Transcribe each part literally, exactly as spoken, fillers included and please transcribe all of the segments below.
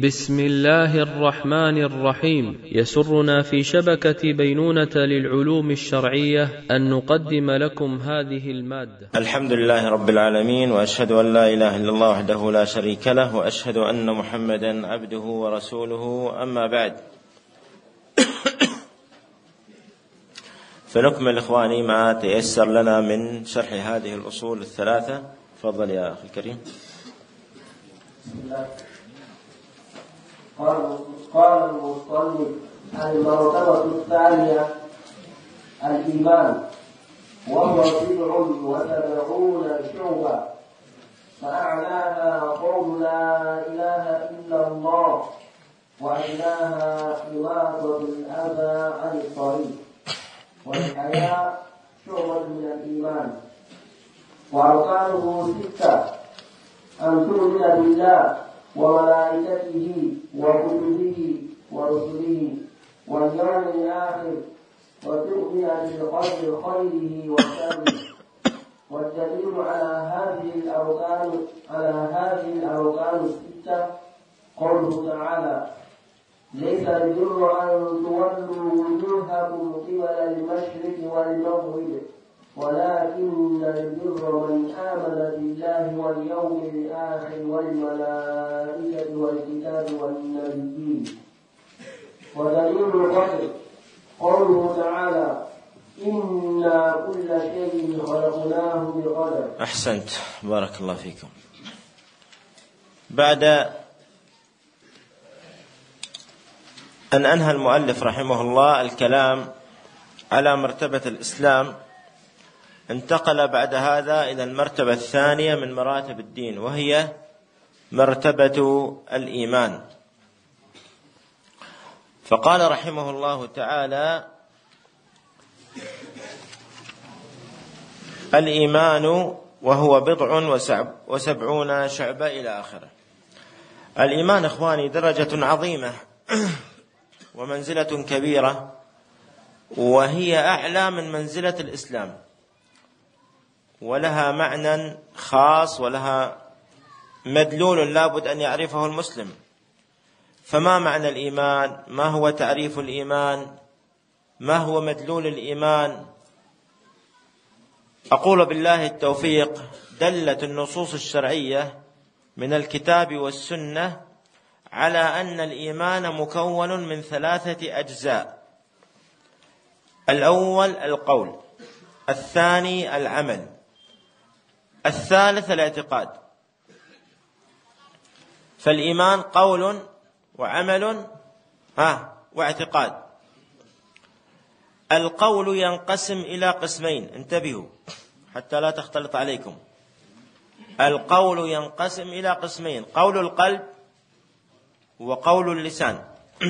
بسم الله الرحمن الرحيم. يسرنا في شبكة بينونة للعلوم الشرعية أن نقدم لكم هذه المادة. الحمد لله رب العالمين، وأشهد أن لا إله إلا الله وحده لا شريك له، وأشهد أن محمدا عبده ورسوله. أما بعد، فنكمل إخواني ما تيسر لنا من شرح هذه الأصول الثلاثة. تفضل يا أخي الكريم. قال المصنف: المرتبة الثانية الإيمان، وهو بضع وسبعون شعبة، فأعلاها قول لا إله إلا الله، وأدناها إماطة الأذى عن الطريق، والحياء شعبة من الإيمان. وأركانه ستة: أن تؤمن بالله وملائكته وكتبه ورسله واليوم الآخر، وتؤمن بالقدر خيره وشره. والدليل على هذه الأركان على هذه الأركان الستة قوله تعالى: ليس البر أن تولوا وجوهكم قبل المشرق والمغرب، ولكن البر من آمن بالله واليوم الآخر والملائكة والكتاب والنبيين. ودليل القدر قوله تعالى: إنا كل شيء خلقناه بقدر. أحسنت، بارك الله فيكم. بعد أن أنهى المؤلف رحمه الله الكلام على مرتبة الإسلام، انتقل بعد هذا إلى المرتبة الثانية من مراتب الدين، وهي مرتبة الإيمان. فقال رحمه الله تعالى: الإيمان وهو بضع وسبعون شعبة إلى آخره. الإيمان إخواني درجة عظيمة ومنزلة كبيرة، وهي أعلى من منزلة الإسلام، ولها معنى خاص ولها مدلول لابد أن يعرفه المسلم. فما معنى الإيمان؟ ما هو تعريف الإيمان؟ ما هو مدلول الإيمان؟ أقول بالله التوفيق، دلت النصوص الشرعية من الكتاب والسنة على أن الإيمان مكون من ثلاثة أجزاء: الأول القول، الثاني العمل، الثالث الاعتقاد. فالإيمان قول وعمل ها واعتقاد. القول ينقسم إلى قسمين، انتبهوا حتى لا تختلط عليكم. القول ينقسم إلى قسمين: قول القلب وقول اللسان.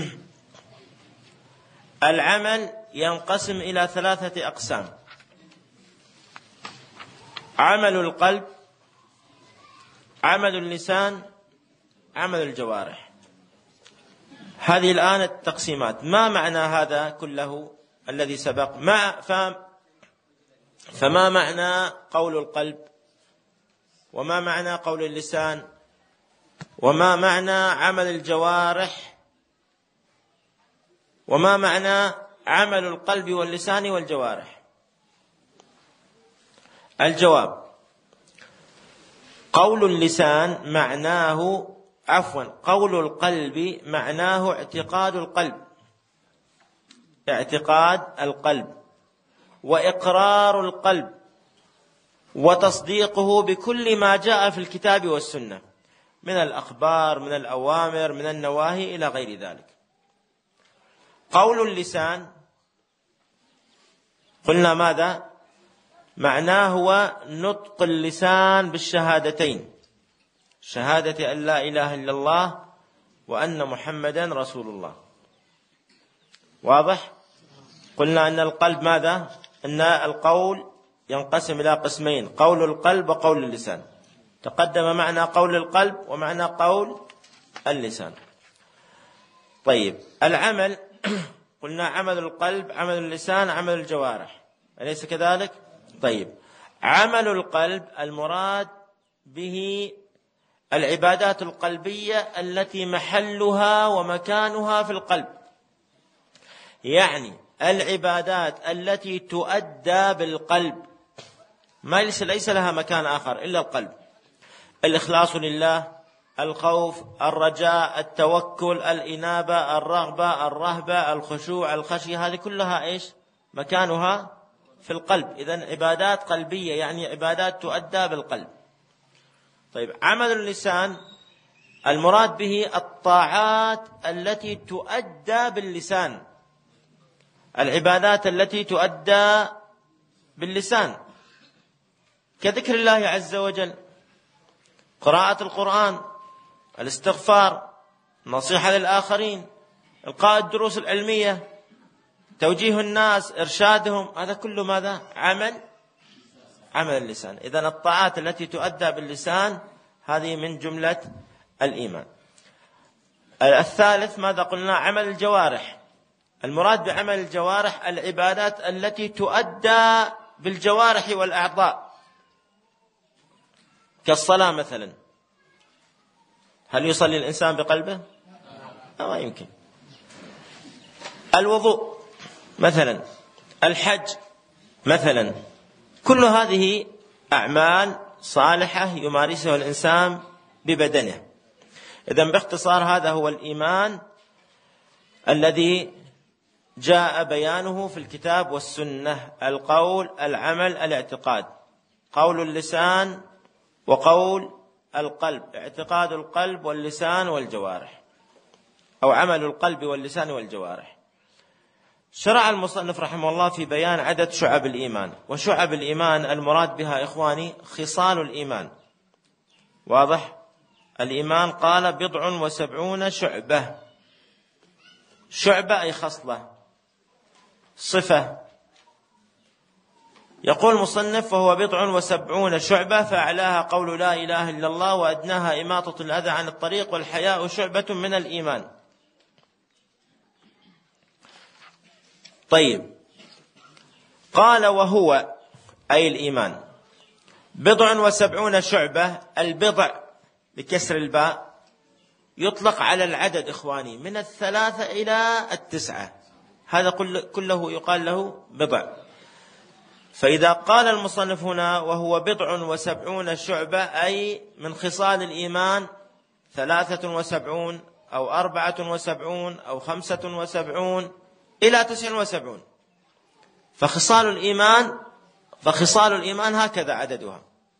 العمل ينقسم إلى ثلاثة أقسام: عمل القلب، عمل اللسان، عمل الجوارح. هذه الآن التقسيمات. ما معنى هذا كله الذي سبق؟ ما فهم فما معنى قول القلب، وما معنى قول اللسان، وما معنى عمل الجوارح، وما معنى عمل القلب واللسان والجوارح؟ الجواب: قول اللسان معناه عفوا قول القلب معناه اعتقاد القلب اعتقاد القلب وإقرار القلب وتصديقه بكل ما جاء في الكتاب والسنة من الأخبار، من الأوامر، من النواهي إلى غير ذلك. قول اللسان قلنا ماذا؟ معناه هو نطق اللسان بالشهادتين، شهادة أن لا إله إلا الله وأن محمدا رسول الله. واضح؟ قلنا أن القلب ماذا؟ أن القول ينقسم إلى قسمين: قول القلب وقول اللسان. تقدم معنى قول القلب ومعنى قول اللسان. طيب، العمل قلنا عمل القلب، عمل اللسان، عمل الجوارح، أليس كذلك؟ طيب، عمل القلب المراد به العبادات القلبية التي محلها ومكانها في القلب، يعني العبادات التي تؤدى بالقلب، ما ليس ليس لها مكان آخر إلا القلب. الإخلاص لله، الخوف، الرجاء، التوكل، الإنابة، الرغبة، الرهبة، الخشوع، الخشية، هذه كلها إيش مكانها في القلب. إذن عبادات قلبية يعني عبادات تؤدى بالقلب. طيب، عمل اللسان المراد به الطاعات التي تؤدى باللسان، العبادات التي تؤدى باللسان كذكر الله عز وجل، قراءة القرآن، الاستغفار، النصيحة للآخرين، إلقاء الدروس العلمية، توجيه الناس، إرشادهم، هذا كله ماذا؟ عمل عمل اللسان. إذن الطاعات التي تؤدى باللسان هذه من جملة الإيمان. الثالث ماذا قلنا؟ عمل الجوارح. المراد بعمل الجوارح العبادات التي تؤدى بالجوارح والأعضاء، كالصلاة مثلا، هل يصلي الإنسان بقلبه؟ لا يمكن. الوضوء مثلا، الحج مثلا، كل هذه أعمال صالحة يمارسها الإنسان ببدنه. إذن باختصار هذا هو الإيمان الذي جاء بيانه في الكتاب والسنة: القول، العمل، الاعتقاد. قول اللسان وقول القلب، اعتقاد القلب واللسان والجوارح، أو عمل القلب واللسان والجوارح. شرع المصنف رحمه الله في بيان عدد شعب الإيمان، وشعب الإيمان المراد بها إخواني خصال الإيمان. واضح؟ الإيمان قال بضع وسبعون شعبة، شعبة أي خصلة، صفة. يقول المصنف: وهو بضع وسبعون شعبة، فأعلاها قول لا إله إلا الله، وأدناها إماطة الأذى عن الطريق، والحياء شعبة من الإيمان. طيب، قال وهو أي الإيمان بضع وسبعون شعبة. البضع بكسر الباء يطلق على العدد إخواني من الثلاثة إلى التسعة، هذا كله يقال له بضع. فإذا قال المصنف هنا وهو بضع وسبعون شعبة، أي من خصال الإيمان ثلاثة وسبعون أو أربعة وسبعون أو خمسة وسبعون إلى تسع وسبعون. فخصال الإيمان فخصال الإيمان هكذا عددها.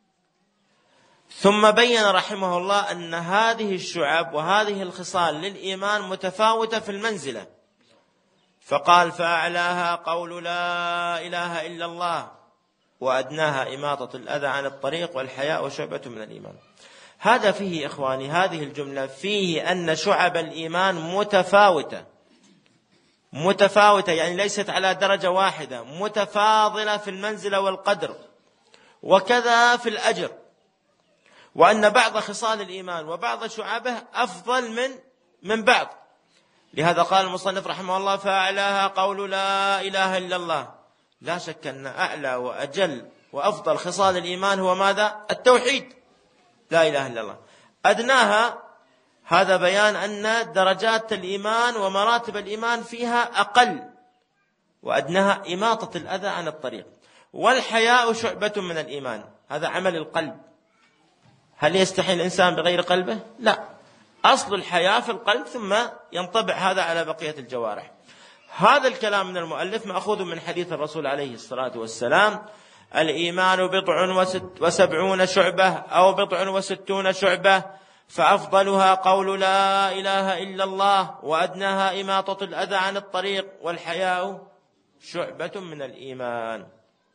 ثم بين رحمه الله أن هذه الشعب وهذه الخصال للإيمان متفاوتة في المنزلة، فقال: فأعلاها قول لا إله إلا الله، وأدناها إماطة الأذى عن الطريق، والحياء شعبة من الإيمان. هذا فيه إخواني، هذه الجملة فيه أن شعب الإيمان متفاوتة متفاوتة يعني ليست على درجة واحدة، متفاضلة في المنزلة والقدر، وكذا في الأجر، وأن بعض خصال الإيمان وبعض شعبه أفضل من من بعض. لهذا قال المصنف رحمه الله: فأعلاها قول لا إله إلا الله. لا شك أن أعلى وأجل وأفضل خصال الإيمان هو ماذا؟ التوحيد، لا إله إلا الله. أدناها هذا بيان أن درجات الإيمان ومراتب الإيمان فيها أقل، وأدناها إماطة الأذى عن الطريق. والحياء شعبة من الإيمان، هذا عمل القلب. هل يستحي الإنسان بغير قلبه؟ لا، أصل الحياة في القلب، ثم ينطبع هذا على بقية الجوارح. هذا الكلام من المؤلف مأخوذ من حديث الرسول عليه الصلاة والسلام: الإيمان بضع وسبعون شعبة أو بضع وستون شعبة، فأفضلها قول لا إله إلا الله، وأدناها إماطة الأذى عن الطريق، والحياء شعبة من الإيمان.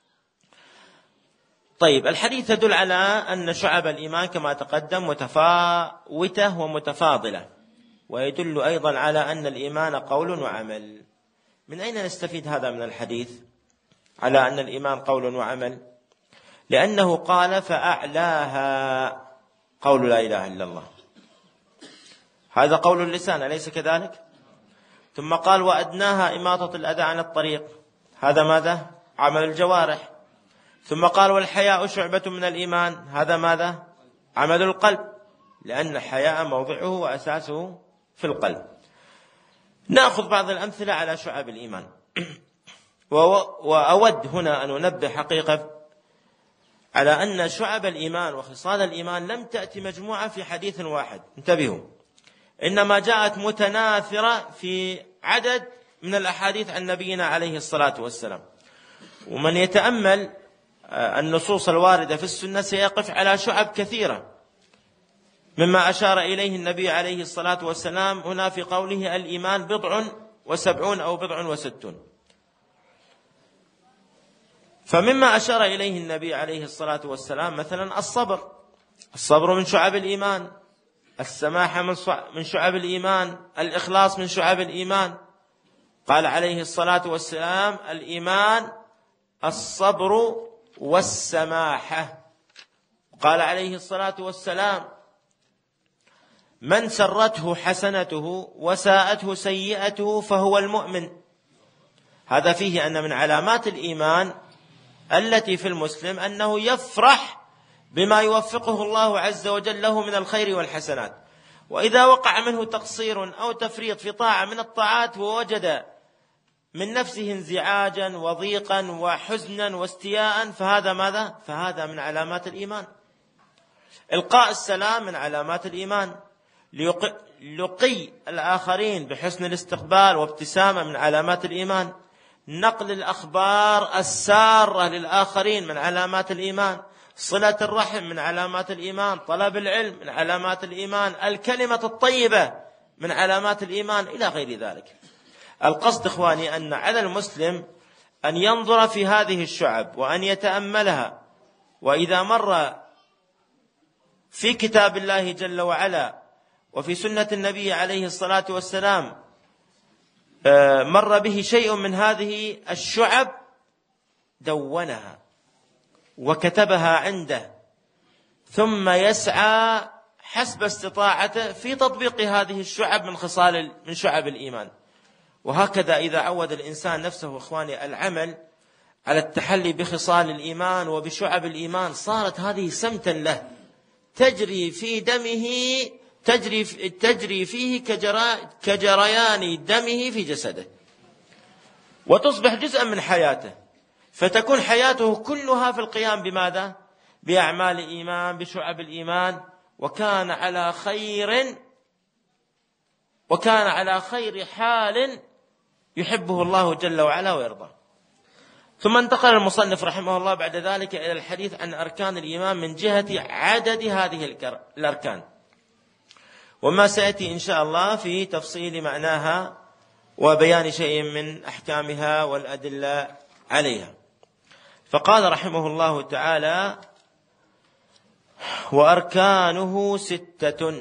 طيب، الحديث يدل على أن شعب الإيمان كما تقدم متفاوتة ومتفاضلة، ويدل أيضا على أن الإيمان قول وعمل. من أين نستفيد هذا من الحديث على أن الإيمان قول وعمل؟ لأنه قال: فأعلاها قول لا إله إلا الله، هذا قول اللسان، أليس كذلك؟ ثم قال: وأدناها إماطة الأذى عن الطريق، هذا ماذا؟ عمل الجوارح. ثم قال: والحياء شعبة من الإيمان، هذا ماذا؟ عمل القلب، لأن الحياء موضعه وأساسه في القلب. نأخذ بعض الأمثلة على شعب الإيمان. وأود هنا أن أنبه حقيقة على أن شعب الإيمان وخصال الإيمان لم تأتي مجموعة في حديث واحد، انتبهوا، إنما جاءت متناثرة في عدد من الأحاديث عن نبينا عليه الصلاة والسلام. ومن يتأمل النصوص الواردة في السنة سيقف على شعب كثيرة، مما أشار إليه النبي عليه الصلاة والسلام هنا في قوله الإيمان بضع وسبعون أو بضع وستون. فمما أشار إليه النبي عليه الصلاة والسلام مثلا الصبر، الصبر من شعب الإيمان، السماحة من شعب الإيمان، الإخلاص من شعب الإيمان. قال عليه الصلاة والسلام الإيمان الصبر والسماحة. قال عليه الصلاة والسلام من سرته حسنته وساءته سيئته فهو المؤمن. هذا فيه أن من علامات الإيمان التي في المسلم أنه يفرح بما يوفقه الله عز وجل له من الخير والحسنات، وإذا وقع منه تقصير أو تفريط في طاعة من الطاعات ووجد من نفسه انزعاجا وضيقا وحزنا واستياء فهذا ماذا؟ فهذا من علامات الإيمان. إلقاء السلام من علامات الإيمان، لقي الآخرين بحسن الاستقبال وابتسامة من علامات الإيمان، نقل الأخبار السارة للآخرين من علامات الإيمان، صلة الرحم من علامات الإيمان، طلب العلم من علامات الإيمان، الكلمة الطيبة من علامات الإيمان، إلى غير ذلك. القصد إخواني أن على المسلم أن ينظر في هذه الشعب وأن يتأملها، وإذا مر في كتاب الله جل وعلا وفي سنة النبي عليه الصلاة والسلام مر به شيء من هذه الشعب دونها وكتبها عنده، ثم يسعى حسب استطاعته في تطبيق هذه الشعب من خصال من شعب الإيمان. وهكذا إذا عود الإنسان نفسه إخواني العمل على التحلي بخصال الإيمان وبشعب الإيمان، صارت هذه سمتا له تجري في دمه، تجري تجري فيه كجريان دمه في جسده، وتصبح جزءا من حياته، فتكون حياته كلها في القيام بماذا؟ بأعمال الإيمان، بشعب الإيمان، وكان على خير وكان على خير حال يحبه الله جل وعلا ويرضى. ثم انتقل المصنف رحمه الله بعد ذلك إلى الحديث عن أركان الإيمان من جهة عدد هذه الأركان، وما سيأتي إن شاء الله في تفصيل معناها وبيان شيء من أحكامها والأدلة عليها. فقال رحمه الله تعالى وأركانه ستة: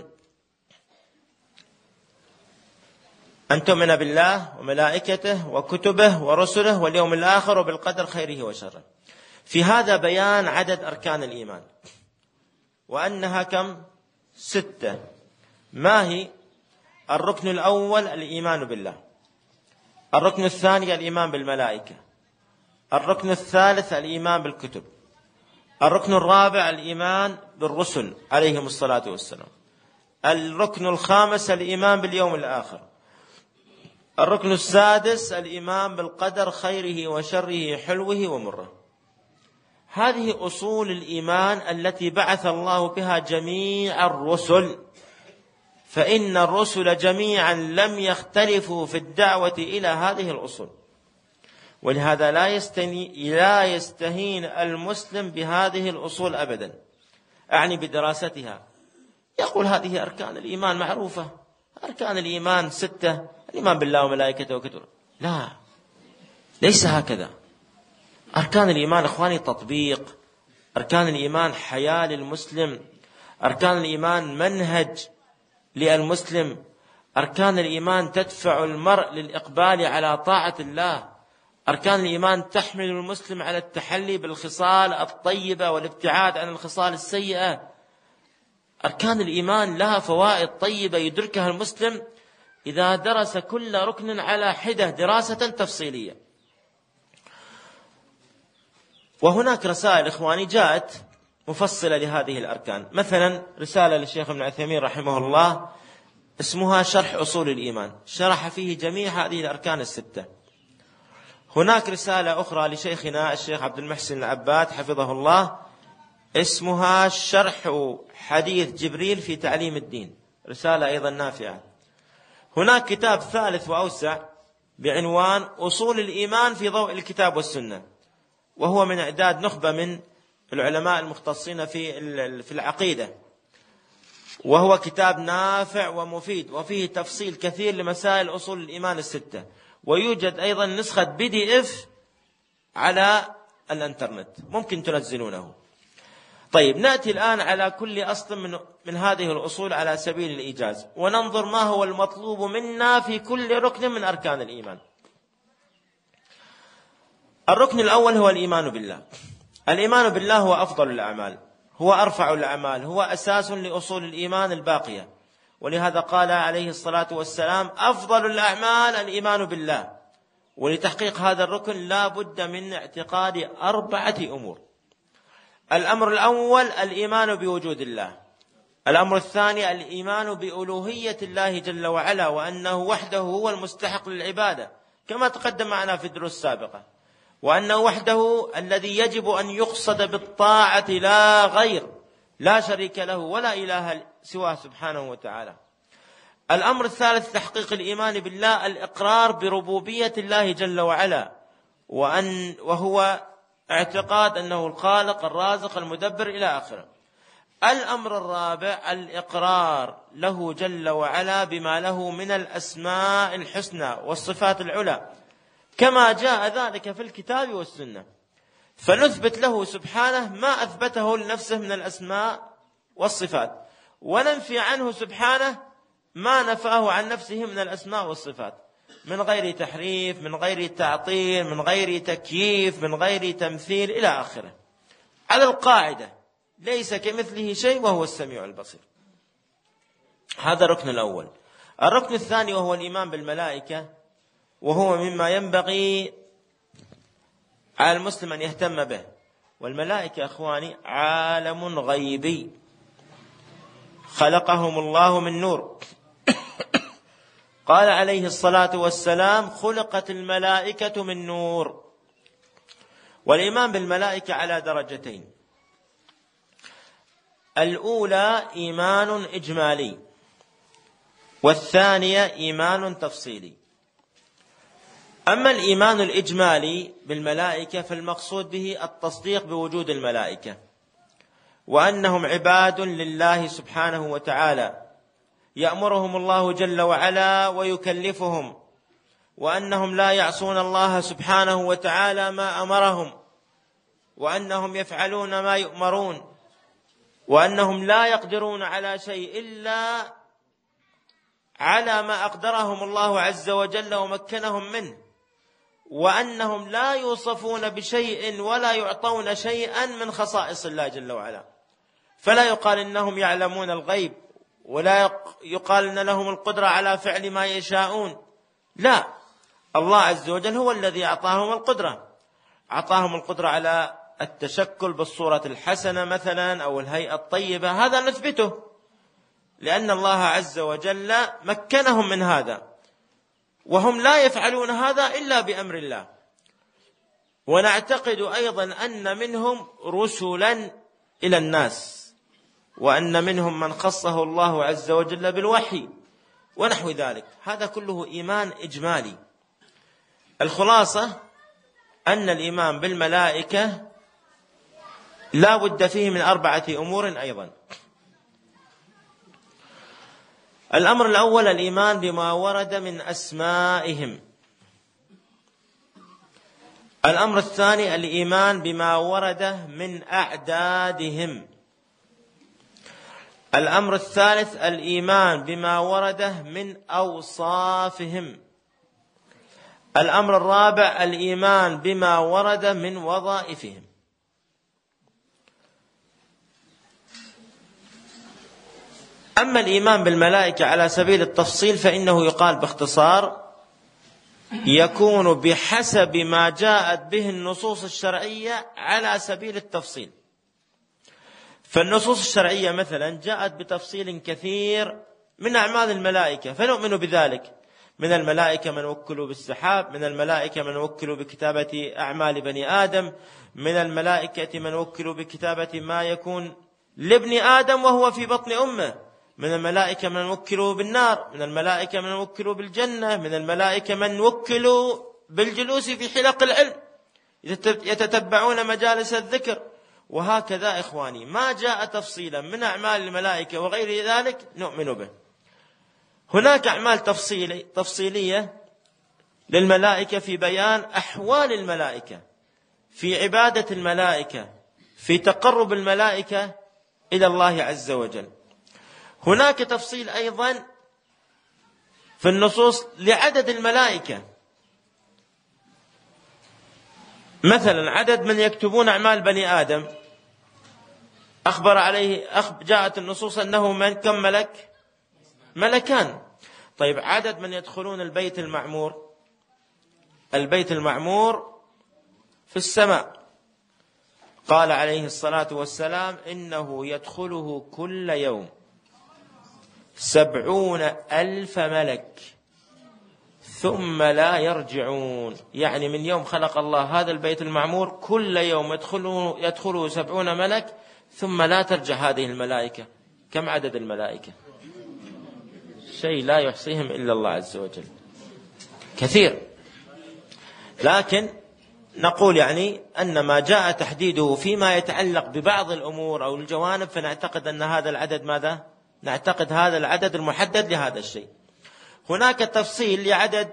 أن تؤمن بالله وملائكته وكتبه ورسله واليوم الآخر وبالقدر خيره وشره. في هذا بيان عدد أركان الإيمان وأنها كم؟ ستة. ما هي؟ الركن الأول الإيمان بالله، الركن الثاني الإيمان بالملائكة، الركن الثالث الإيمان بالكتب، الركن الرابع الإيمان بالرسل عليهم الصلاة والسلام، الركن الخامس الإيمان باليوم الآخر، الركن السادس الإيمان بالقدر خيره وشره حلوه ومره. هذه أصول الإيمان التي بعث الله بها جميع الرسل، فإن الرسل جميعا لم يختلفوا في الدعوة إلى هذه الأصول، ولهذا لا يستني لا يستهين المسلم بهذه الأصول أبدا، أعني بدراستها. يقول هذه أركان الإيمان معروفة، أركان الإيمان ستة، الإيمان بالله وملائكته وكتبه. لا، ليس هكذا. أركان الإيمان إخواني تطبيق، أركان الإيمان حياة للمسلم، أركان الإيمان منهج للمسلم، أركان الإيمان تدفع المرء للإقبال على طاعة الله، أركان الإيمان تحمل المسلم على التحلي بالخصال الطيبة والابتعاد عن الخصال السيئة. أركان الإيمان لها فوائد طيبة يدركها المسلم إذا درس كل ركن على حدة دراسة تفصيلية. وهناك رسائل إخواني جاءت مفصلة لهذه الأركان. مثلا رسالة للشيخ ابن عثيمين رحمه الله اسمها شرح أصول الإيمان، شرح فيه جميع هذه الأركان الستة. هناك رسالة أخرى لشيخنا الشيخ عبد المحسن العباد حفظه الله اسمها شرح حديث جبريل في تعليم الدين، رسالة أيضا نافعة. هناك كتاب ثالث وأوسع بعنوان أصول الإيمان في ضوء الكتاب والسنة، وهو من إعداد نخبة من العلماء المختصين في في العقيدة، وهو كتاب نافع ومفيد وفيه تفصيل كثير لمسائل أصول الإيمان الستة. ويوجد أيضا نسخة بي دي إف على الانترنت ممكن تنزلونه. طيب نأتي الآن على كل أصل من, من هذه الأصول على سبيل الإيجاز، وننظر ما هو المطلوب منا في كل ركن من أركان الإيمان. الركن الأول هو الإيمان بالله. الإيمان بالله هو أفضل الأعمال، هو أرفع الأعمال، هو أساس لأصول الإيمان الباقية. ولهذا قال عليه الصلاة والسلام أفضل الأعمال الإيمان بالله. ولتحقيق هذا الركن لا بد من اعتقاد أربعة أمور. الأمر الأول الإيمان بوجود الله. الأمر الثاني الإيمان بألوهية الله جل وعلا، وأنه وحده هو المستحق للعبادة كما تقدم معنا في الدروس السابقة، وأنه وحده الذي يجب أن يقصد بالطاعة لا غير، لا شريك له ولا إله سواه سبحانه وتعالى. الأمر الثالث تحقيق الإيمان بالله، الإقرار بربوبية الله جل وعلا، وأن وهو اعتقاد أنه الخالق الرازق المدبر إلى آخره. الأمر الرابع الإقرار له جل وعلا بما له من الأسماء الحسنى والصفات العلى كما جاء ذلك في الكتاب والسنة، فنثبت له سبحانه ما أثبته لنفسه من الأسماء والصفات، وننفي عنه سبحانه ما نفاه عن نفسه من الأسماء والصفات، من غير تحريف، من غير تعطيل، من غير تكييف، من غير تمثيل إلى آخره، على القاعدة ليس كمثله شيء وهو السميع البصير. هذا الركن الأول. الركن الثاني وهو الإيمان بالملائكة، وهو مما ينبغي على المسلم أن يهتم به. والملائكة أخواني عالم غيبي خلقهم الله من نور. قال عليه الصلاة والسلام خلقت الملائكة من نور. والإيمان بالملائكة على درجتين: الأولى إيمان إجمالي، والثانية إيمان تفصيلي. أما الإيمان الإجمالي بالملائكة فالمقصود به التصديق بوجود الملائكة، وأنهم عباد لله سبحانه وتعالى يأمرهم الله جل وعلا ويكلفهم، وأنهم لا يعصون الله سبحانه وتعالى ما أمرهم، وأنهم يفعلون ما يؤمرون، وأنهم لا يقدرون على شيء إلا على ما أقدرهم الله عز وجل ومكنهم منه، وأنهم لا يوصفون بشيء ولا يعطون شيئا من خصائص الله جل وعلا. فلا يقال إنهم يعلمون الغيب، ولا يقال إن لهم القدرة على فعل ما يشاءون، لا، الله عز وجل هو الذي أعطاهم القدرة، أعطاهم القدرة على التشكل بالصورة الحسنة مثلا أو الهيئة الطيبة، هذا نثبته لأن الله عز وجل مكنهم من هذا، وهم لا يفعلون هذا إلا بأمر الله. ونعتقد أيضا أن منهم رسلا إلى الناس، وأن منهم من خصه الله عز وجل بالوحي ونحو ذلك. هذا كله إيمان إجمالي. الخلاصة أن الإيمان بالملائكة لا بد فيه من أربعة أمور أيضا. الأمر الأول الإيمان بما ورد من أسمائهم. الأمر الثاني الإيمان بما ورد من أعدادهم. الأمر الثالث الإيمان بما ورد من أوصافهم. الأمر الرابع الإيمان بما ورد من وظائفهم. أما الإيمان بالملائكة على سبيل التفصيل فإنه يقال باختصار يكون بحسب ما جاءت به النصوص الشرعية على سبيل التفصيل. فالنصوص الشرعية مثلا جاءت بتفصيل كثير من أعمال الملائكة فنؤمن بذلك. من الملائكة من وكلوا بالسحاب، من الملائكة من وكلوا بكتابة أعمال بني آدم، من الملائكة من وكلوا بكتابة ما يكون لابن آدم وهو في بطن أمه، من الملائكة من وكلوا بالنار، من الملائكة من وكلوا بالجنة، من الملائكة من وكلوا بالجلوس في حلق العلم يتتبعون مجالس الذكر. وهكذا إخواني ما جاء تفصيلا من أعمال الملائكة وغير ذلك نؤمن به. هناك أعمال تفصيلي تفصيلية للملائكة في بيان أحوال الملائكة، في عبادة الملائكة، في تقرب الملائكة إلى الله عز وجل. هناك تفصيل أيضا في النصوص لعدد الملائكة، مثلا عدد من يكتبون أعمال بني آدم أخبر عليه جاءت النصوص أنه من كم ملك؟ ملكان. طيب عدد من يدخلون البيت المعمور؟ البيت المعمور في السماء، قال عليه الصلاة والسلام إنه يدخله كل يوم سبعون ألف ملك ثم لا يرجعون. يعني من يوم خلق الله هذا البيت المعمور كل يوم يدخله, يدخله سبعون ملك ثم لا ترجع هذه الملائكة. كم عدد الملائكة؟ شيء لا يحصيهم إلا الله عز وجل، كثير. لكن نقول يعني أن ما جاء تحديده فيما يتعلق ببعض الأمور أو الجوانب فنعتقد أن هذا العدد ماذا؟ نعتقد هذا العدد المحدد لهذا الشيء. هناك تفصيل لعدد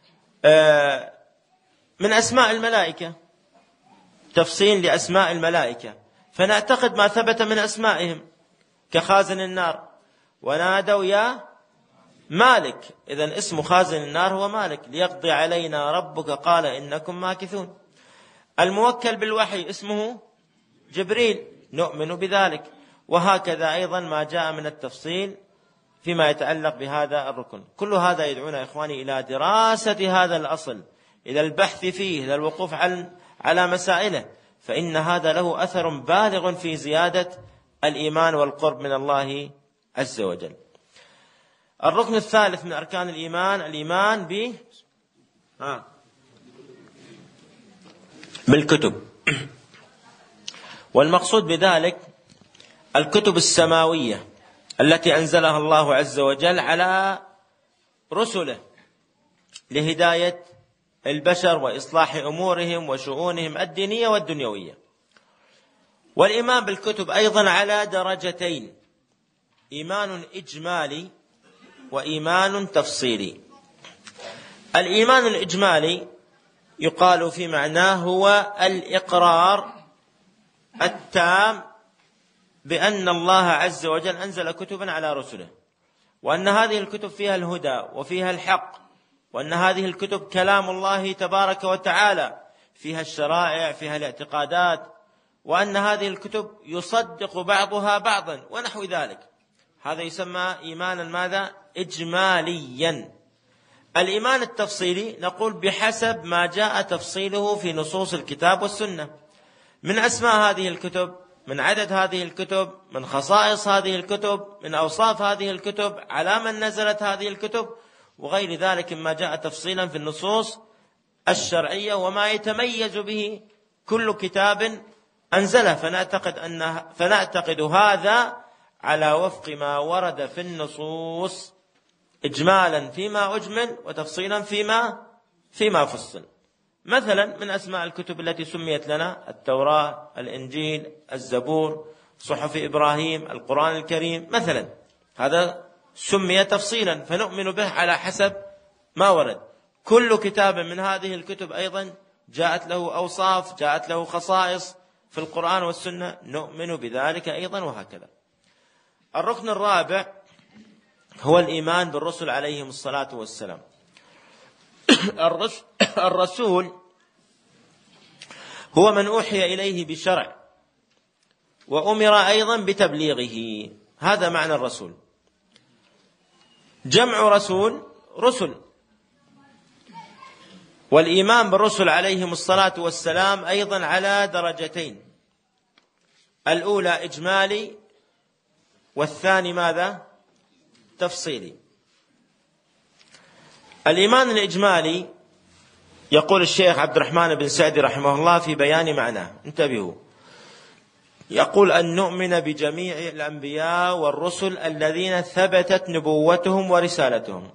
من أسماء الملائكة، تفصيل لأسماء الملائكة، فنعتقد ما ثبت من أسمائهم كخازن النار، ونادوا يا مالك، إذن اسم خازن النار هو مالك، ليقضي علينا ربك قال إنكم ماكثون. الموكل بالوحي اسمه جبريل، نؤمن بذلك. وهكذا أيضا ما جاء من التفصيل فيما يتعلق بهذا الركن. كل هذا يدعونا إخواني إلى دراسة هذا الأصل، إلى البحث فيه، إلى الوقوف على مسائله، فإن هذا له أثر بالغ في زيادة الإيمان والقرب من الله عز وجل. الركن الثالث من أركان الإيمان الإيمان ب آه. بالكتب، والمقصود بذلك الكتب السماوية التي أنزلها الله عز وجل على رسله لهداية البشر وإصلاح أمورهم وشؤونهم الدينية والدنيوية. والإيمان بالكتب أيضا على درجتين، إيمان إجمالي وإيمان تفصيلي. الإيمان الإجمالي يقال في معناه هو الإقرار التام بأن الله عز وجل أنزل كتبا على رسله، وأن هذه الكتب فيها الهدى وفيها الحق، وأن هذه الكتب كلام الله تبارك وتعالى، فيها الشرائع، فيها الاعتقادات، وأن هذه الكتب يصدق بعضها بعضا ونحو ذلك. هذا يسمى إيمانا ماذا؟ إجماليا. الإيمان التفصيلي نقول بحسب ما جاء تفصيله في نصوص الكتاب والسنة، من أسماء هذه الكتب، من عدد هذه الكتب، من خصائص هذه الكتب، من أوصاف هذه الكتب، على من نزلت هذه الكتب، وغير ذلك مما جاء تفصيلا في النصوص الشرعية وما يتميز به كل كتاب أنزله. فنعتقد أن فنعتقد هذا على وفق ما ورد في النصوص، إجمالا فيما أجمل وتفصيلا فيما فيما فصل. مثلا من أسماء الكتب التي سميت لنا التوراة، الإنجيل، الزبور، صحف إبراهيم، القرآن الكريم مثلا، هذا سمي تفصيلا فنؤمن به على حسب ما ورد. كل كتاب من هذه الكتب أيضا جاءت له أوصاف، جاءت له خصائص في القرآن والسنة، نؤمن بذلك أيضا، وهكذا. الركن الرابع هو الإيمان بالرسل عليهم الصلاة والسلام. الرسول هو من أوحي إليه بشرع وأمر أيضا بتبليغه، هذا معنى الرسول. جمع رسول رسل. والإيمان بالرسل عليهم الصلاة والسلام أيضا على درجتين، الأولى إجمالي والثاني ماذا؟ تفصيلي. الإيمان الإجمالي يقول الشيخ عبد الرحمن بن سعدي رحمه الله في بيان معناه، انتبهوا، يقول أن نؤمن بجميع الأنبياء والرسل الذين ثبتت نبوتهم ورسالتهم،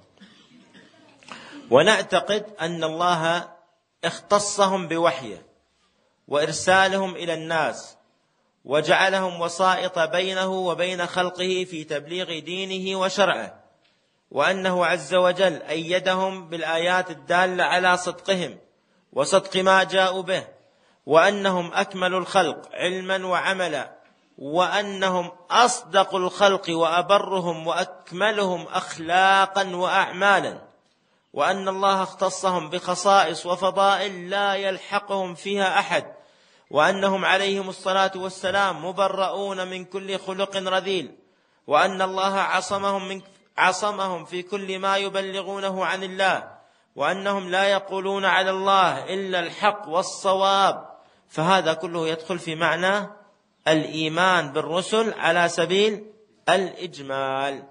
ونعتقد أن الله اختصهم بوحيه وإرسالهم إلى الناس، وجعلهم وسائط بينه وبين خلقه في تبليغ دينه وشرعه، وأنه عز وجل أيدهم بالآيات الدالة على صدقهم وصدق ما جاءوا به، وأنهم أكمل الخلق علما وعملا، وأنهم أصدق الخلق وأبرهم وأكملهم أخلاقا وأعمالا، وأن الله اختصهم بخصائص وفضائل لا يلحقهم فيها أحد، وأنهم عليهم الصلاة والسلام مبرؤون من كل خلق رذيل، وأن الله عصمهم من عصمهم في كل ما يبلغونه عن الله، وأنهم لا يقولون على الله إلا الحق والصواب. فهذا كله يدخل في معنى الإيمان بالرسل على سبيل الإجمال.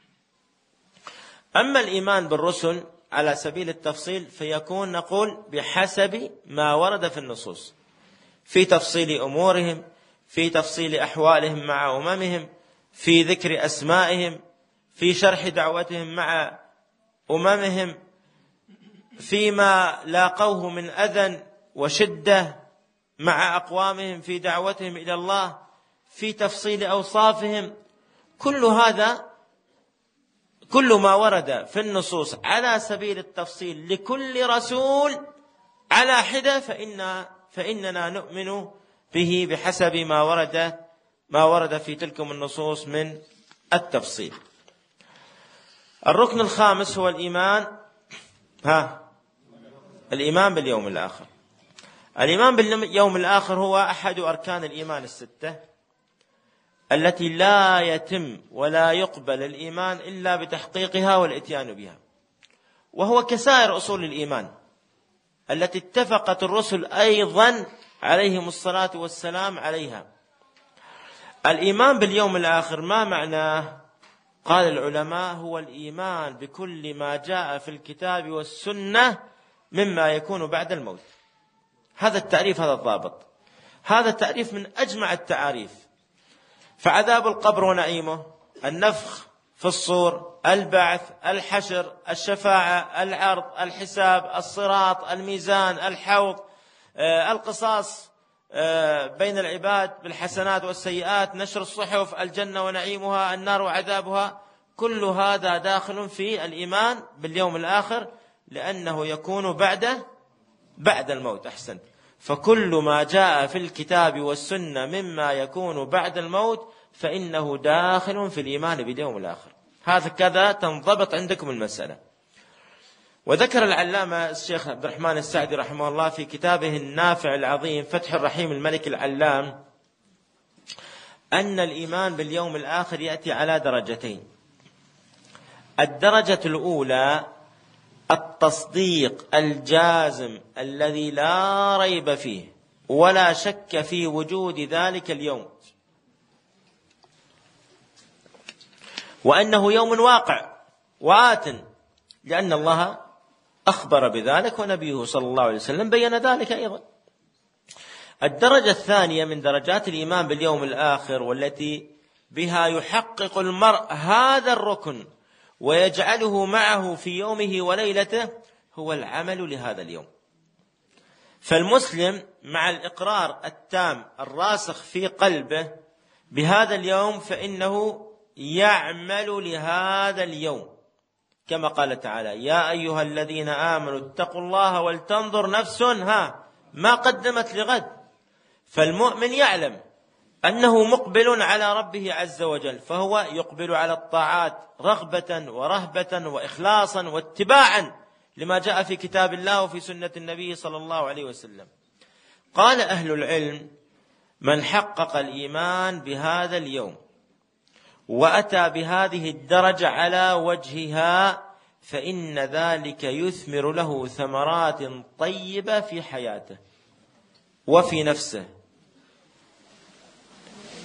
أما الإيمان بالرسل على سبيل التفصيل فيكون نقول بحسب ما ورد في النصوص، في تفصيل أمورهم، في تفصيل أحوالهم مع أممهم، في ذكر أسمائهم، في شرح دعوتهم مع أممهم، فيما لاقوه من أذى وشدة مع أقوامهم في دعوتهم إلى الله، في تفصيل أوصافهم. كل هذا كل ما ورد في النصوص على سبيل التفصيل لكل رسول على حدة فإن فإننا نؤمن به بحسب ما ورد ما ورد في تلكم النصوص من التفصيل. الركن الخامس هو الإيمان ها الإيمان باليوم الآخر. الإيمان باليوم الآخر هو أحد أركان الإيمان الستة التي لا يتم ولا يقبل الإيمان إلا بتحقيقها والإتيان بها، وهو كسائر أصول الإيمان التي اتفقت الرسل أيضا عليهم الصلاة والسلام عليها. الإيمان باليوم الآخر ما معناه؟ قال العلماء هو الإيمان بكل ما جاء في الكتاب والسنة مما يكون بعد الموت. هذا التعريف، هذا الضابط، هذا التعريف من أجمع التعاريف. فعذاب القبر ونعيمه، النفخ في الصور، البعث، الحشر، الشفاعة، العرض، الحساب، الصراط، الميزان، الحوض، آه، القصاص آه، بين العباد بالحسنات والسيئات، نشر الصحف، الجنة ونعيمها، النار وعذابها، كل هذا داخل في الإيمان باليوم الآخر، لأنه يكون بعد بعد الموت. أحسنت. فكل ما جاء في الكتاب والسنة مما يكون بعد الموت فإنه داخل في الإيمان باليوم الآخر. هذا كذا تنضبط عندكم المسألة. وذكر العلامة الشيخ عبد الرحمن السعدي رحمه الله في كتابه النافع العظيم فتح الرحيم الملك العلام أن الإيمان باليوم الآخر يأتي على درجتين. الدرجة الأولى التصديق الجازم الذي لا ريب فيه ولا شك في وجود ذلك اليوم، وأنه يوم واقع وآت، لأن الله أخبر بذلك ونبيه صلى الله عليه وسلم بيّن ذلك أيضا. الدرجة الثانية من درجات الإيمان باليوم الآخر والتي بها يحقق المرء هذا الركن ويجعله معه في يومه وليلته هو العمل لهذا اليوم. فالمسلم مع الإقرار التام الراسخ في قلبه بهذا اليوم فإنه يعمل لهذا اليوم، كما قال تعالى: يا أيها الذين آمنوا اتقوا الله ولتنظر نفس ها ما قدمت لغد. فالمؤمن يعلم أنه مقبل على ربه عز وجل، فهو يقبل على الطاعات رغبة ورهبة وإخلاصا واتباعا لما جاء في كتاب الله وفي سنة النبي صلى الله عليه وسلم. قال أهل العلم: من حقق الإيمان بهذا اليوم وأتى بهذه الدرجة على وجهها فإن ذلك يثمر له ثمرات طيبة في حياته وفي نفسه،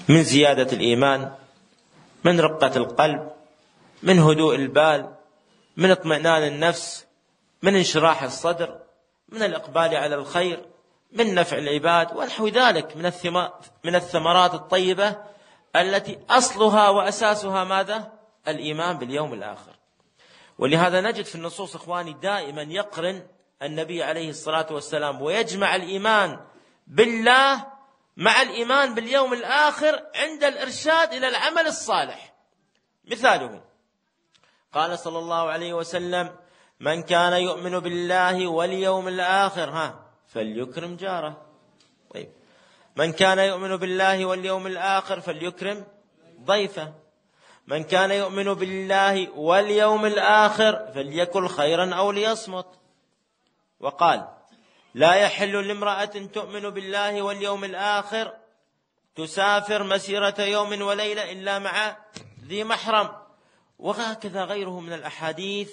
من زيادة الإيمان، من رقة القلب، من هدوء البال، من اطمئنان النفس، من انشراح الصدر، من الإقبال على الخير، من نفع العباد ونحو ذلك من الثمرات الطيبة التي أصلها وأساسها ماذا؟ الإيمان باليوم الآخر. ولهذا نجد في النصوص إخواني دائما يقرن النبي عليه الصلاة والسلام ويجمع الإيمان بالله مع الإيمان باليوم الآخر عند الإرشاد إلى العمل الصالح. مثاله قال صلى الله عليه وسلم: من كان يؤمن بالله واليوم الآخر ها فليكرم جاره. طيب، من كان يؤمن بالله واليوم الآخر فليكرم ضيفه. من كان يؤمن بالله واليوم الآخر فليكل خيرا أو ليصمت. وقال: لا يحل لامرأة تؤمن بالله واليوم الآخر تسافر مسيرة يوم وليلة إلا مع ذي محرم. وهكذا غيره من الأحاديث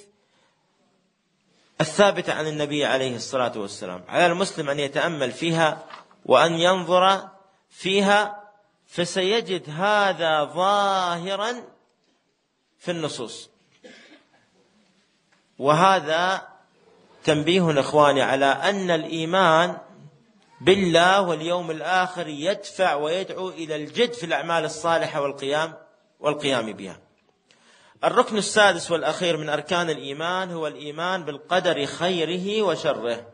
الثابتة عن النبي عليه الصلاة والسلام. على المسلم أن يتأمل فيها وأن ينظر فيها، فسيجد هذا ظاهرا في النصوص. وهذا تنبيه إخواني على أن الإيمان بالله واليوم الآخر يدفع ويدعو إلى الجد في الأعمال الصالحة والقيام والقيام بها. الركن السادس والأخير من أركان الإيمان هو الإيمان بالقدر خيره وشره،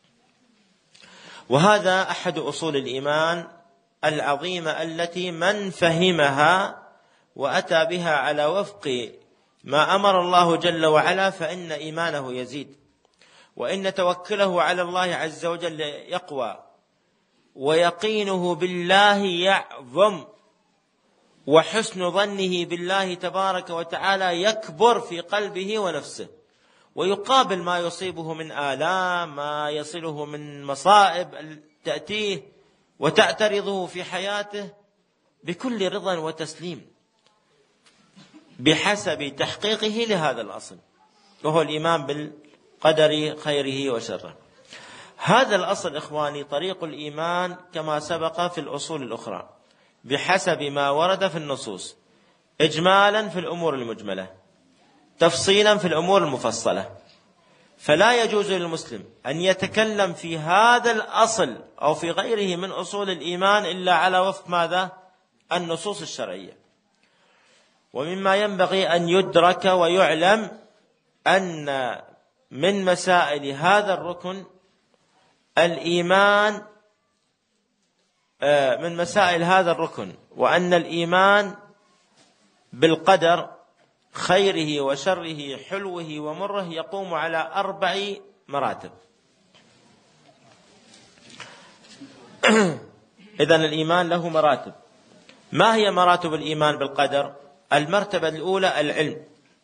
وهذا أحد أصول الإيمان العظيمة التي من فهمها وأتى بها على وفق ما أمر الله جل وعلا فإن إيمانه يزيد، وإن توكله على الله عز وجل يقوى، ويقينه بالله يعظم، وحسن ظنه بالله تبارك وتعالى يكبر في قلبه ونفسه، ويقابل ما يصيبه من آلام، ما يصله من مصائب تأتيه وتعترضه في حياته بكل رضا وتسليم بحسب تحقيقه لهذا الأصل، وهو الإيمان بالقدر خيره وشره. هذا الأصل إخواني طريق الإيمان كما سبق في الأصول الأخرى بحسب ما ورد في النصوص، إجمالا في الأمور المجملة، تفصيلا في الأمور المفصلة. فلا يجوز للمسلم أن يتكلم في هذا الأصل أو في غيره من أصول الإيمان إلا على وفق ماذا؟ النصوص الشرعية. ومما ينبغي أن يدرك ويعلم أن من مسائل هذا الركن الإيمان من مسائل هذا الركن وأن الإيمان بالقدر خيره وشره حلوه ومره يقوم على أربع مراتب. إذن الإيمان له مراتب. ما هي مراتب الإيمان بالقدر؟ المرتبة الأولى العلم،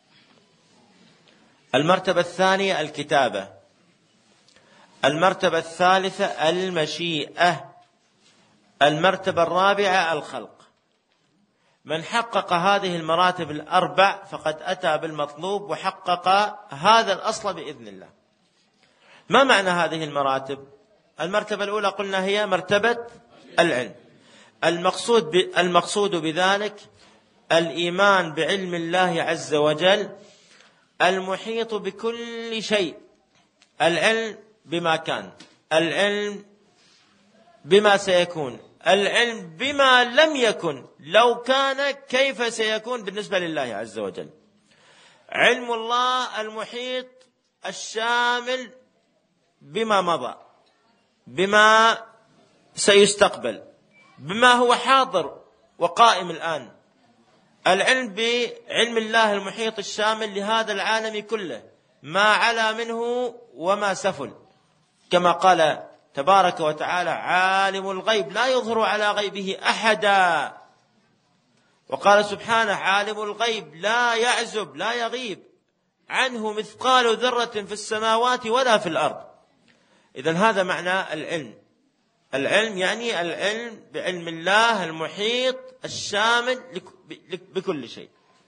المرتبة الثانية الكتابة، المرتبة الثالثة المشيئة، المرتبة الرابعة الخلق. من حقق هذه المراتب الأربع فقد أتى بالمطلوب وحقق هذا الأصل بإذن الله. ما معنى هذه المراتب؟ المرتبة الأولى قلنا هي مرتبة العلم. المقصود المقصود بذلك الإيمان بعلم الله عز وجل المحيط بكل شيء، العلم بما كان، العلم بما سيكون، العلم بما لم يكن، لو كان كيف سيكون بالنسبة لله عز وجل. علم الله المحيط الشامل بما مضى، بما سيستقبل، بما هو حاضر وقائم الآن. العلم بعلم الله المحيط الشامل لهذا العالم كله، ما علا منه وما سفل، كما قال تبارك وتعالى: عالم الغيب لا يظهر على غيبه أحدا. وقال سبحانه: عالم الغيب لا يعزب لا يغيب عنه مثقال ذرة في السماوات ولا في الأرض. إذن هذا معنى العلم. العلم يعني العلم بعلم الله المحيط الشامل بكل شيء.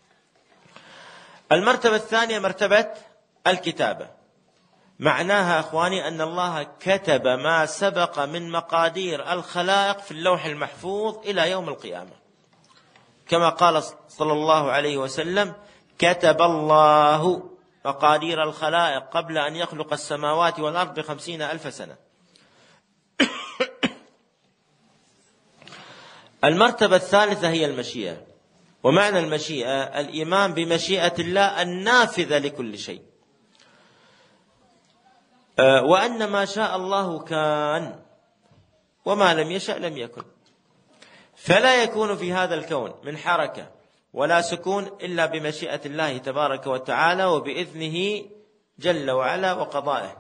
المرتبة الثانية مرتبة الكتابة. معناها أخواني أن الله كتب ما سبق من مقادير الخلائق في اللوح المحفوظ إلى يوم القيامة. كما قال صلى الله عليه وسلم: كتب الله مقادير الخلائق قبل أن يخلق السماوات والأرض بخمسين ألف سنة. المرتبة الثالثة هي المشيئة، ومعنى المشيئة الإيمان بمشيئة الله النافذة لكل شيء، وأن ما شاء الله كان وما لم يشأ لم يكن، فلا يكون في هذا الكون من حركة ولا سكون إلا بمشيئة الله تبارك وتعالى وبإذنه جل وعلا وقضائه.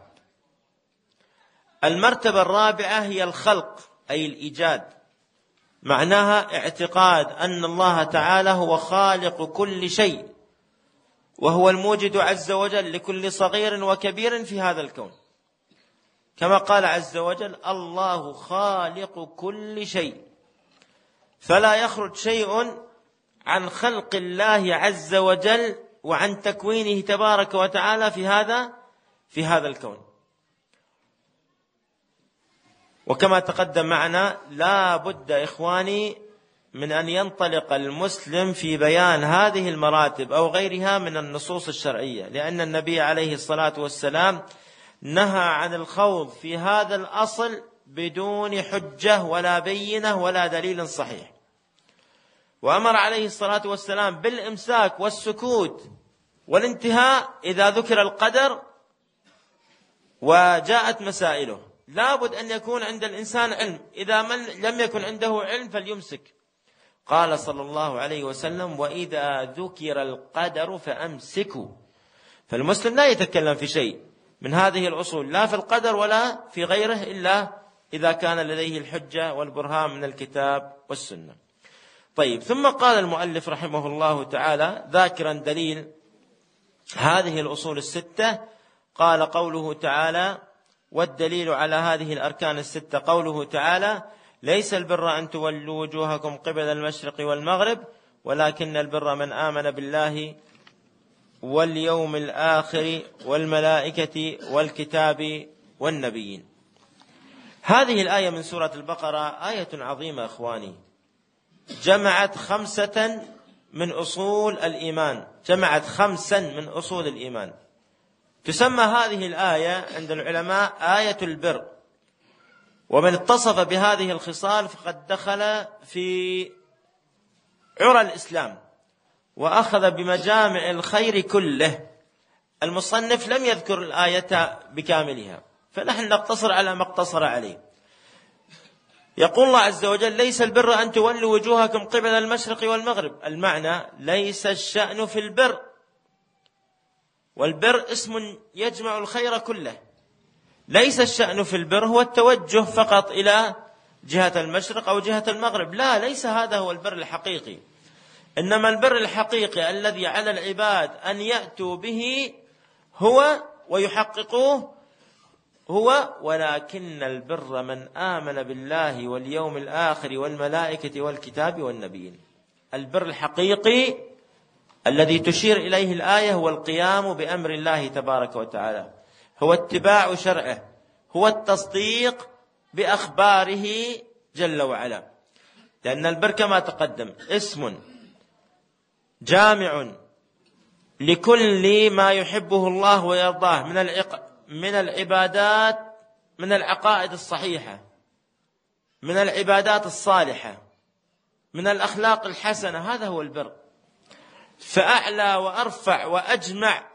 المرتبة الرابعة هي الخلق، أي الإيجاد، معناها اعتقاد أن الله تعالى هو خالق كل شيء، وهو الموجد عز وجل لكل صغير وكبير في هذا الكون، كما قال عز وجل: الله خالق كل شيء، فلا يخرج شيء عن خلق الله عز وجل وعن تكوينه تبارك وتعالى في هذا في هذا الكون. وكما تقدم معنا، لا بد إخواني من أن ينطلق المسلم في بيان هذه المراتب أو غيرها من النصوص الشرعية، لأن النبي عليه الصلاة والسلام نهى عن الخوض في هذا الأصل بدون حجة ولا بينة ولا دليل صحيح، وأمر عليه الصلاة والسلام بالإمساك والسكوت والانتهاء إذا ذكر القدر وجاءت مسائله. لابد أن يكون عند الإنسان علم، إذا من لم يكن عنده علم فليمسك. قال صلى الله عليه وسلم: وإذا ذكر القدر فأمسكوا. فالمسلم لا يتكلم في شيء من هذه الأصول، لا في القدر ولا في غيره، إلا إذا كان لديه الحجة والبرهان من الكتاب والسنة. طيب، ثم قال المؤلف رحمه الله تعالى ذاكرا دليل هذه الأصول الستة، قال: قوله تعالى: والدليل على هذه الأركان الستة قوله تعالى: ليس البر أن تولوا وجوهكم قبل المشرق والمغرب ولكن البر من آمن بالله واليوم الآخر والملائكة والكتاب والنبيين. هذه الآية من سورة البقرة آية عظيمة إخواني، جمعت خمسة من أصول الإيمان، جمعت خمسا من أصول الإيمان. تسمى هذه الآية عند العلماء آية البر، ومن اتصف بهذه الخصال فقد دخل في عرى الإسلام وأخذ بمجامع الخير كله. المصنف لم يذكر الآية بكاملها، فنحن نقتصر على ما اقتصر عليه. يقول الله عز وجل: ليس البر أن تولوا وجوهكم قبل المشرق والمغرب. المعنى: ليس الشأن في البر، والبر اسم يجمع الخير كله. ليس الشأن في البر هو التوجه فقط إلى جهة المشرق أو جهة المغرب، لا، ليس هذا هو البر الحقيقي. إنما البر الحقيقي الذي على العباد أن يأتوا به هو ويحققوه هو: ولكن البر من آمن بالله واليوم الآخر والملائكة والكتاب والنبيين. البر الحقيقي الذي تشير إليه الآية هو القيام بأمر الله تبارك وتعالى، هو اتباع شرعه، هو التصديق بأخباره جل وعلا. لأن البر كما تقدم اسم جامع لكل ما يحبه الله ويرضاه من العق... من العبادات، من العقائد الصحيحة، من العبادات الصالحة، من الأخلاق الحسنة. هذا هو البر. فأعلى وأرفع وأجمع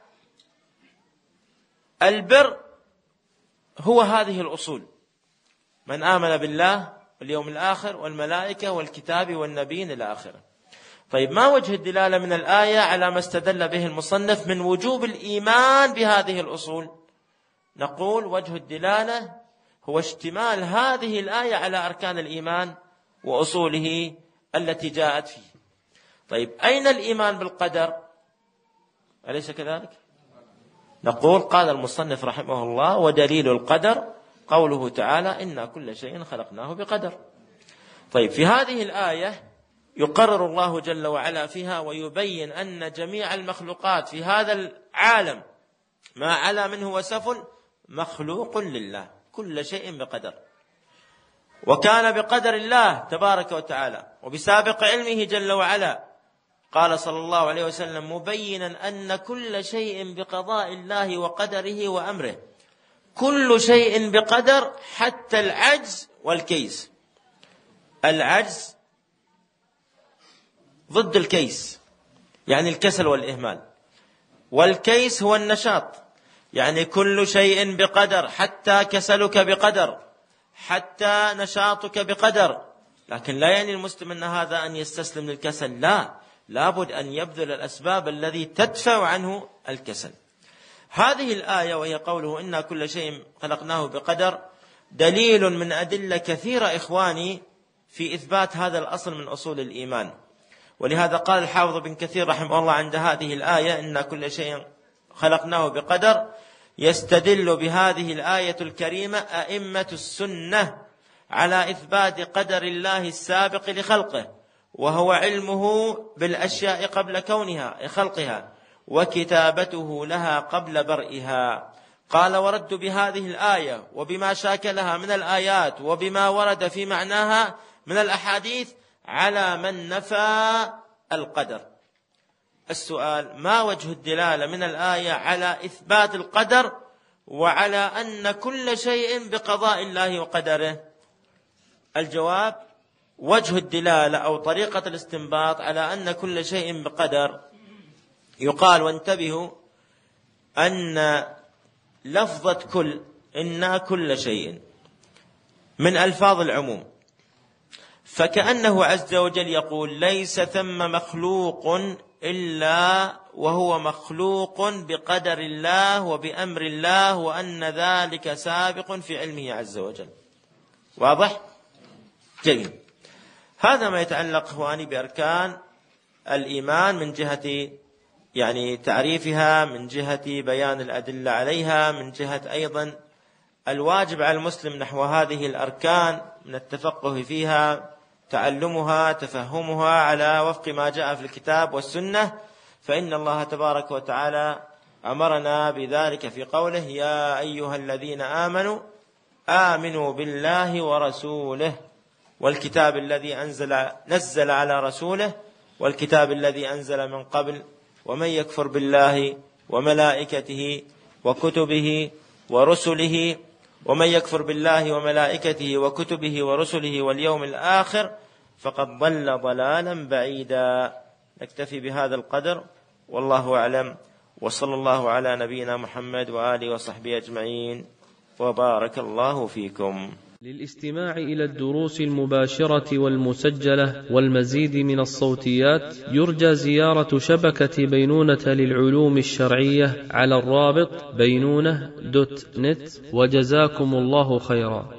البر هو هذه الأصول: من آمن بالله واليوم الآخر والملائكة والكتاب والنبيين إلى آخره. طيب، ما وجه الدلالة من الآية على ما استدل به المصنف من وجوب الإيمان بهذه الأصول؟ نقول: وجه الدلالة هو اشتمال هذه الآية على أركان الإيمان وأصوله التي جاءت فيه. طيب، أين الإيمان بالقدر؟ أليس كذلك؟ نقول: قال المصنف رحمه الله: ودليل القدر قوله تعالى: إنا كل شيء خلقناه بقدر. طيب، في هذه الآية يقرر الله جل وعلا فيها ويبين أن جميع المخلوقات في هذا العالم ما علا منه وسفل مخلوق لله، كل شيء بقدر. وكان بقدر الله تبارك وتعالى وبسابق علمه جل وعلا. قال صلى الله عليه وسلم مبينا أن كل شيء بقضاء الله وقدره وأمره، كل شيء بقدر حتى العجز والكيس. العجز ضد الكيس، يعني الكسل والإهمال، والكيس هو النشاط، يعني كل شيء بقدر، حتى كسلك بقدر، حتى نشاطك بقدر. لكن لا يعني المسلم أن هذا أن يستسلم للكسل، لا، لابد أن يبذل الأسباب الذي تدفع عنه الكسل. هذه الآية وهي قوله إنا كل شيء خلقناه بقدر دليل من أدلة كثيرة إخواني في إثبات هذا الأصل من أصول الإيمان. ولهذا قال الحافظ بن كثير رحمه الله عند هذه الآية إنا كل شيء خلقناه بقدر، يستدل بهذه الآية الكريمة أئمة السنة على إثبات قدر الله السابق لخلقه، وهو علمه بالأشياء قبل كونها خلقها، وكتابته لها قبل برئها. قال ورد بهذه الآية وبما شاكلها من الآيات وبما ورد في معناها من الأحاديث على من نفى القدر. السؤال: ما وجه الدلالة من الآية على إثبات القدر وعلى أن كل شيء بقضاء الله وقدره؟ الجواب: وجه الدلالة أو طريقة الاستنباط على أن كل شيء بقدر يقال، وانتبهوا، أن لفظة كل، إنا كل شيء، من ألفاظ العموم، فكأنه عز وجل يقول ليس ثم مخلوق إلا وهو مخلوق بقدر الله وبأمر الله، وأن ذلك سابق في علمه عز وجل. واضح؟ جيد. هذا ما يتعلق إخواني بأركان الإيمان من جهة يعني تعريفها، من جهة بيان الأدلة عليها، من جهة أيضا الواجب على المسلم نحو هذه الأركان من التفقه فيها، تعلمها، تفهمها على وفق ما جاء في الكتاب والسنة. فإن الله تبارك وتعالى أمرنا بذلك في قوله يا أيها الذين آمنوا آمنوا بالله ورسوله والكتاب الذي أنزل نزل على رسوله والكتاب الذي أنزل من قبل، ومن يكفر بالله وملائكته وكتبه ورسله ومن يكفر بالله وملائكته وكتبه ورسله واليوم الآخر فقد ضل ضلالا بعيدا. نكتفي بهذا القدر، والله أعلم، وصلى الله على نبينا محمد وآله وصحبه أجمعين، وبارك الله فيكم. للاستماع إلى الدروس المباشرة والمسجلة والمزيد من الصوتيات يرجى زيارة شبكة بينونة للعلوم الشرعية على الرابط بينونة دوت نت، وجزاكم الله خيرا.